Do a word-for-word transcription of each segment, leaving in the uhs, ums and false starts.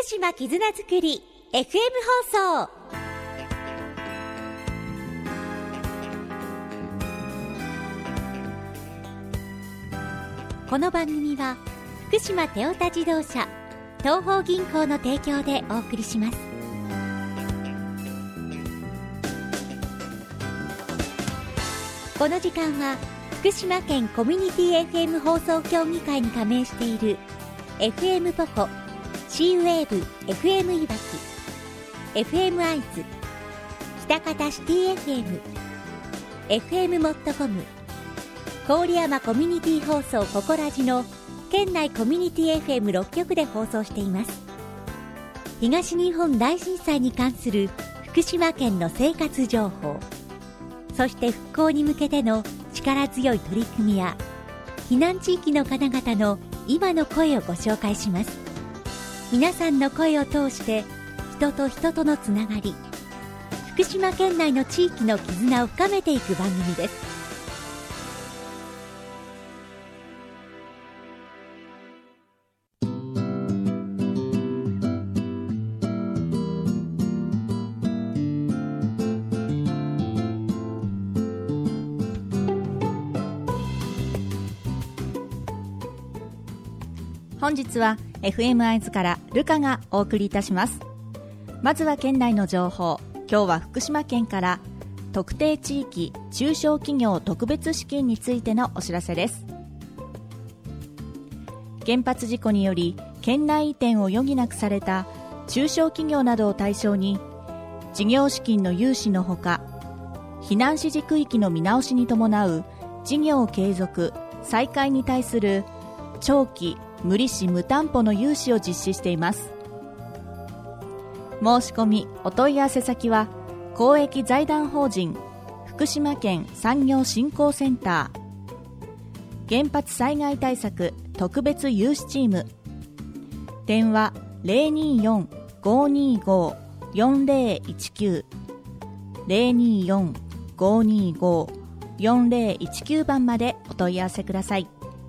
島絆づくり エフエム 放送。この番組は福島テオタ自動車東邦銀行の提供でお送りします。この時間は福島県コミュニティ エフエム 放送協議会に加盟している エフエム ポコ、シーウェーブ エフエム いわき、エフエム アイズ、北方シティ エフエム、エフエム モットコム、郡山コミュニティ放送ココラジの県内コミュニティ エフエムろっ 局で放送しています。東日本大震災に関する福島県の生活情報、そして復興に向けての力強い取り組みや避難地域の方々の今の声をご紹介します。皆さんの声を通して人と人とのつながり、福島県内の地域の絆を深めていく番組です。 本日は エフエム アイズからルカがお送りいたします。まずは県内の情報。今日は福島県から特定地域中小企業特別資金についてのお知らせです。原発事故により県内移転を余儀なくされた中小企業などを対象に事業資金の融資のほか、避難指示区域の見直しに伴う事業継続再開に対する長期無利子無担保の融資を実施しています。申し込みお問い合わせ先は公益財団法人福島県産業振興センター原発災害対策特別融資チーム、電話 ゼロにーよん ごーにーごー よんゼロいちきゅう ゼロにーよん ごーにーごー よんゼロいちきゅう 番までお問い合わせください。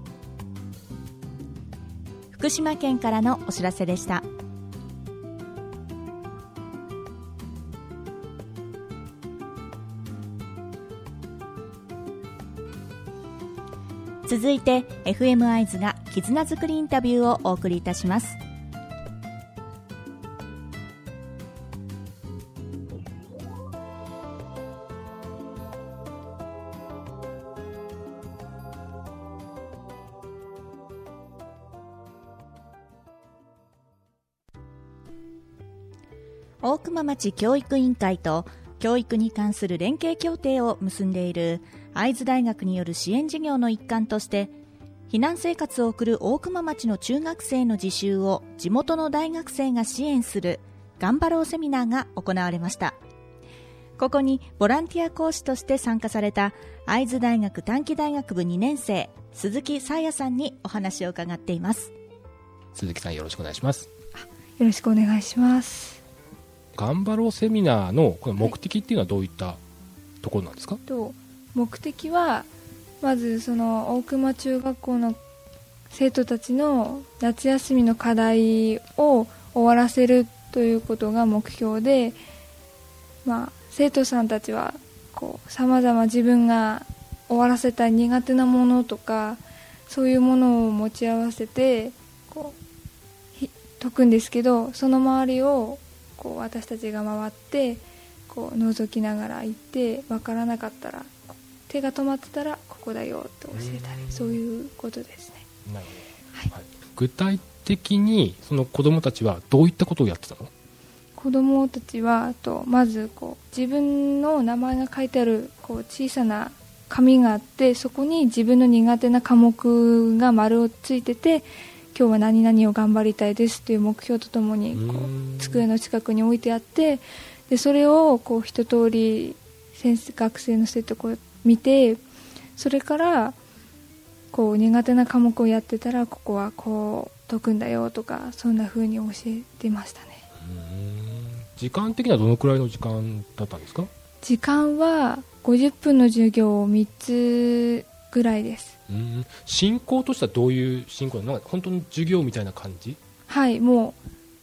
福島県からのお知らせでした。続いて エフエム アイズが絆づくりインタビューをお送りいたします。大熊町教育委員会と教育に関する連携協定を結んでいる会津大学による支援事業の一環として、避難生活を送る大熊町の中学生の自習を地元の大学生が支援する頑張ろうセミナーが行われました。ここにボランティア講師として参加された会津大学短期大学部にねん生鈴木沙耶さんにお話を伺っています。 鈴木さん、よろしくお願いします。 よろしくお願いします。 頑張ろうセミナーのこの目的っていうのはどういったところなんですか？ はい、と目的はまずその大熊中学校の生徒たちの夏休みの課題を終わらせるということが目標で、まあ、生徒さんたちはさまざま自分が終わらせたい苦手なものとかそういうものを持ち合わせてこう解くんですけど、その周りをこう私たちが回ってこう覗きながら行って、分からなかったら手が止まってたらここだよと教えたり、そういうことですね。 なるほど、はいはい、具体的にその子どもたちはどういったことをやってたの？ 子どもたちはとまずこう自分の名前が書いてあるこう小さな紙があって、そこに自分の苦手な科目が丸をついてて、今日は何々を頑張りたいですという目標とともにこう机の近くに置いてあって、でそれをこう一通り先生学生の生徒を見て、それからこう苦手な科目をやってたらここはこう解くんだよとか、そんな風に教えてましたね。 うーん、時間的にはどのくらいの時間だったんですか？ 時間はごじゅっぷんの授業をみっつぐらいです。 うーん、進行としてはどういう進行なの？なんか本当に授業みたいな感じ？ はい、もう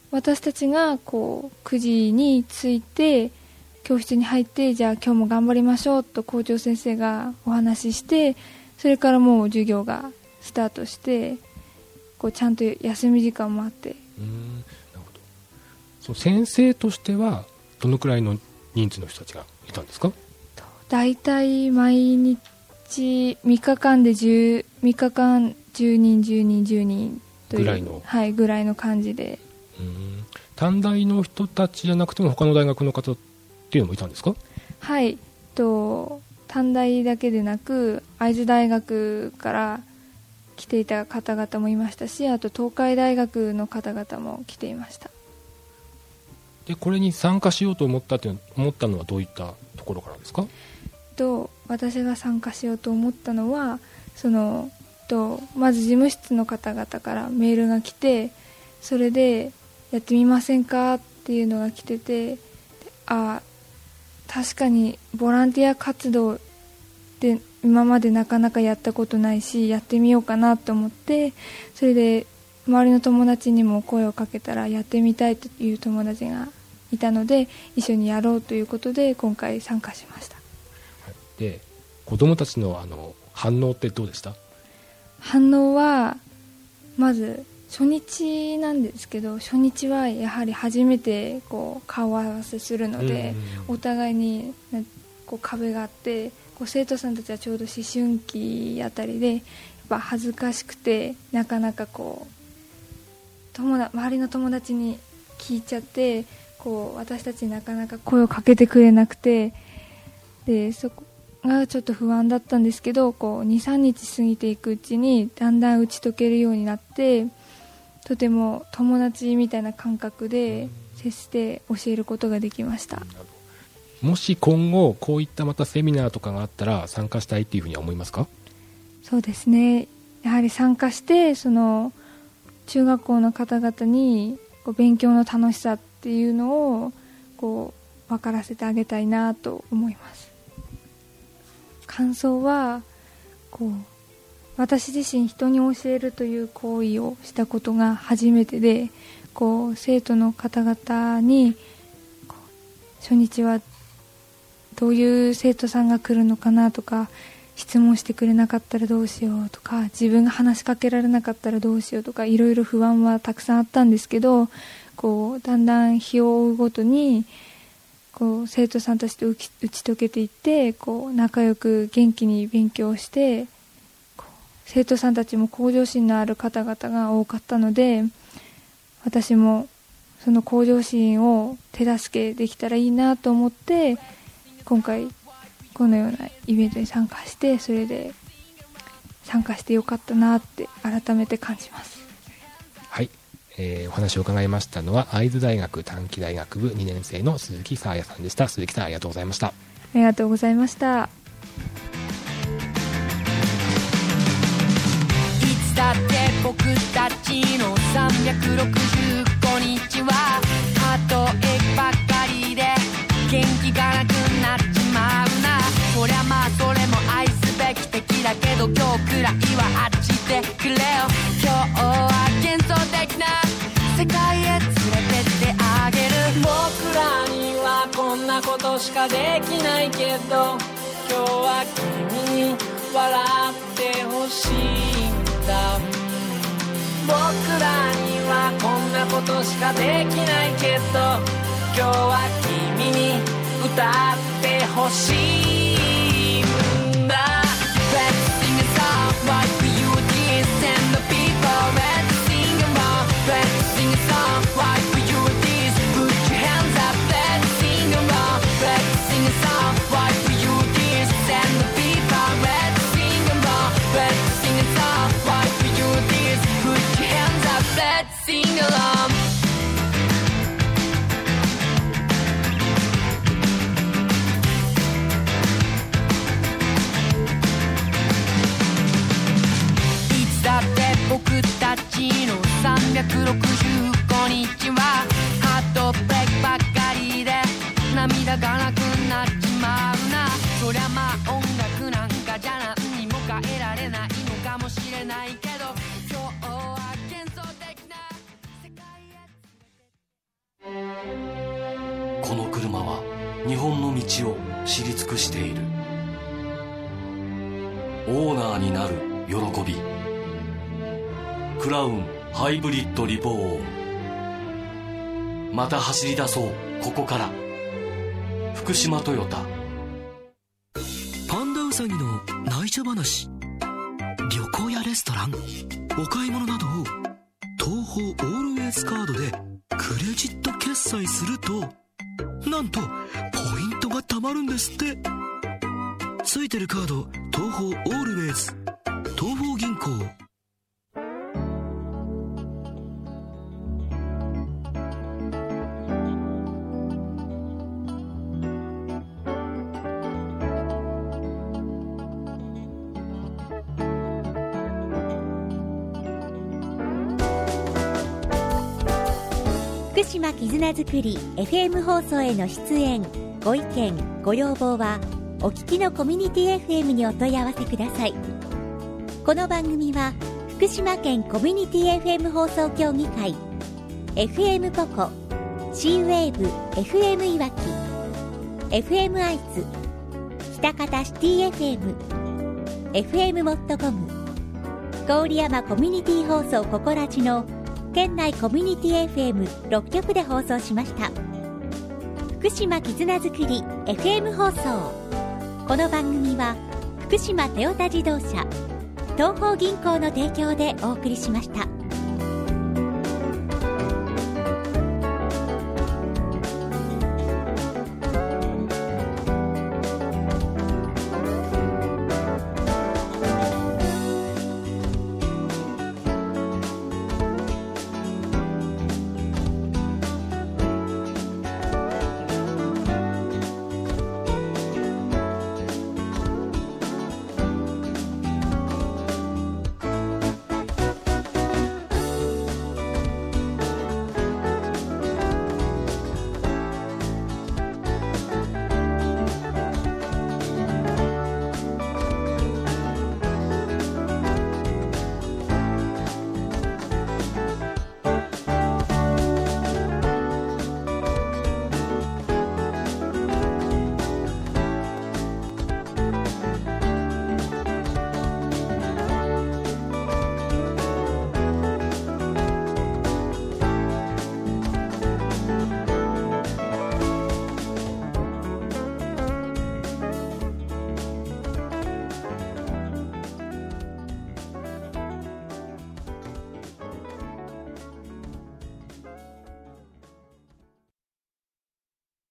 私たちがこうくじに着いて教室に入って、じゃあ今日も頑張りましょうと校長先生がお話しして、それからもう授業がスタートして、こうちゃんと休み時間もあって。 うーん、なるほど。その先生としてはどのくらいの人数の人たちがいたんですか？ だいたい毎日みっかかんでじゅう、みっかかんじゅうにんじゅうにんじゅうにんというぐらいの、 はい、ぐらいの感じで。 うーん、短大の人たちじゃなくても他の大学の方っていうのもいたんですか？ はい、と短大だけでなく会津大学から来ていた方々もいましたし、あと東海大学の方々も来ていました。 でこれに参加しようと思ったって思ったのはどういったところからですか？ と私が参加しようと思ったのは、そのとまず事務室の方々からメールが来て、それでやってみませんかっていうのが来てて、あ、確かにボランティア活動って今までなかなかやったことないし、やってみようかなと思って、それで周りの友達にも声をかけたらやってみたいという友達がいたので、一緒にやろうということで今回参加しました。 で子どもたちのあの反応ってどうでした？ 反応はまず初日なんですけど、初日はやはり初めてこう顔合わせするので、お互いにこう壁があって、こう生徒さんたちはちょうど思春期あたりでやっぱ恥ずかしくて、なかなかこう友達周りの友達に聞いちゃって、こう私たちになかなか声をかけてくれなくて、でそこがちょっと不安だったんですけど、こう にさんにち過ぎていくうちにだんだん打ち解けるようになって、とても友達みたいな感覚で接して教えることができました。 もし今後こういったまたセミナーとかがあったら参加したいっていうふうには思いますか？ そうですね、やはり参加して、その中学校の方々にこう勉強の楽しさっていうのをこう分からせてあげたいなと思います。感想はこう私自身人に教えるという行為をしたことが初めてで、こう生徒の方々にこう初日はどういう生徒さんが来るのかなとか、質問してくれなかったらどうしようとか、自分が話しかけられなかったらどうしようとか、いろいろ不安はたくさんあったんですけど、こうだんだん日を追うごとにこう生徒さんたちと打ち、打ち解けていって、こう仲良く元気に勉強して、生徒さんたちも向上心のある方々が多かったので、私もその向上心を手助けできたらいいなと思って、今回このようなイベントに参加して、それで参加してよかったなって改めて感じます。 はい、えー、お話を伺いましたのは会津大学短期大学部にねん生の鈴木沙彩さんでした。鈴木さん、ありがとうございました。 ありがとうございました。 だって僕たちのさんびゃくろくじゅうごにちは例えばかりで元気がなくなっちまうな。そりゃまあそれも愛すべき敵だけど、今日くらいはあっちでくれよ。今日は幻想的な世界へ連れてってあげる。僕らにはこんなことしかできないけど、今日は君に笑ってほしい。僕らにはこんなことしかできないけど、今日は君に歌ってほしいんだ。 Let's sing a song like we you did and the people. Let's sing along. Let's sing a song like we you did. Put your hands up. Let's sing along. Let's sing a song like we you did and the people. Let's sing along. Let's sing a song like we you did. Put your hands up. Let's sing along. この車は日本の道を知り尽くしている。オーナーになる喜び。クラウンハイブリッドリボーン。また走り出そう、ここから。福島トヨタ。 パンダウサギの内緒話。旅行やレストラン、お買い物などを東宝オールウェイズカードでクレジット決済すると、なんとポイントが貯まるんですって。ついてるカード、東宝オールウェイズ、東宝銀行。 福島絆づくり エフエム 放送への出演、ご意見ご要望はお聞きのコミュニティ エフエム にお問い合わせください。この番組は福島県コミュニティ エフエム 放送協議会、 エフエム ポコ、 C ウェーブ エフエム いわき、 エフエム 愛知、北方シティ エフエム、 エフエム モットコム、郡山コミュニティ放送ココラジの県内コミュニティ エフエムろっきょくで放送しました。福島絆づくり エフエム 放送。この番組は福島トヨタ自動車、東邦銀行の提供でお送りしました。